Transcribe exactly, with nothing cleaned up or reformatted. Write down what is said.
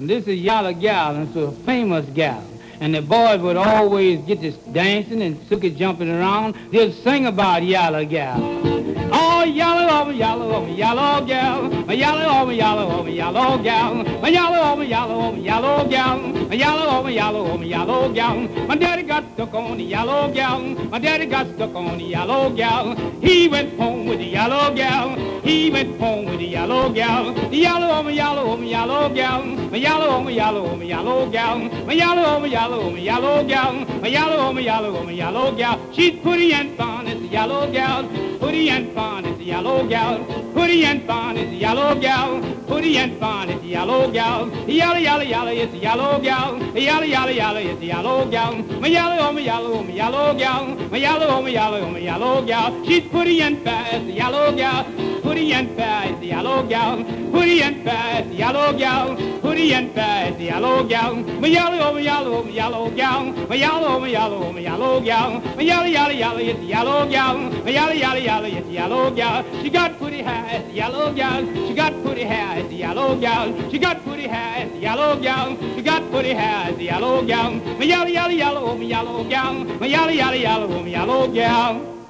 And this is Yalla Gal, and it's a famous gal. And the boys would always get this dancing and took it jumping around. They'd sing about Yalla Gal. Oh, yellow, oh, yellow, oh, yellow gal. My yellow, oh, yellow, oh, yellow gal. My yellow, oh, yellow, oh, yellow gal. My yellow, oh, yellow, oh, yellow gal. My daddy got stuck on the yellow gal. My daddy got stuck on the yellow gal. He went home with the yellow gal. He went home with the yellow gal. The yellow, oh, yellow, oh, yellow gal. My yellow, oh, yellow, oh, yellow gal. My yellow, oh, yellow, oh, yellow gal. My yellow, oh, yellow, oh, yellow gal. She's pretty and fine as a yellow gal. Pretty and fine as a yellow gal. Pretty and fine as a yellow gal. Pretty and fine as a yellow gal. Yalla, yalla, yalla, it's a yellow gal. Yalla, yalla, yalla, it's a yellow gal. My yellow, oh, my yellow, oh, my yellow gal. My yellow, oh, my yellow, oh, my yellow gal. She's pretty and fair as a yellow gal. Pretty and fair as a yellow gal. Pretty and fair as a yellow gal. Pretty and fair as a yellow gal. My yellow, oh, my yellow, oh, my yellow gal. My yellow, oh, my yellow, oh, my yellow gal. My yalla, yalla, yalla, it's a yellow gal. My yalla, yalla, yalla, it's a yellow gal. She got pretty hair as a yellow gal. She got pretty hair as a yellow gal. She got pretty hair as a yellow gal. She got pretty hair as a yellow gal. My yalla, yalla, yellow, oh, my yellow gal. My yalla, yalla, yellow, oh, my yellow gal.